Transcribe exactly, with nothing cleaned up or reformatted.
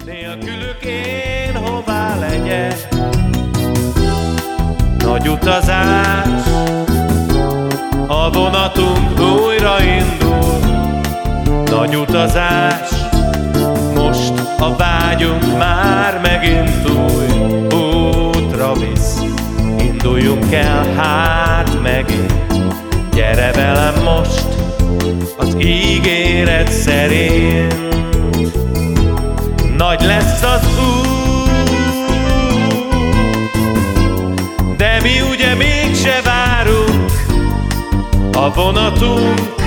Nélkülük én hová legyek? Nagy utazás, a vonatunk újraindul. Nagy utazás, most a vágyunk már megint új útra visz. Induljunk el hát megint, gyere velem most az ígéret szerint. Nagy lesz az út, de mi ugye mégse várunk, a vonatunk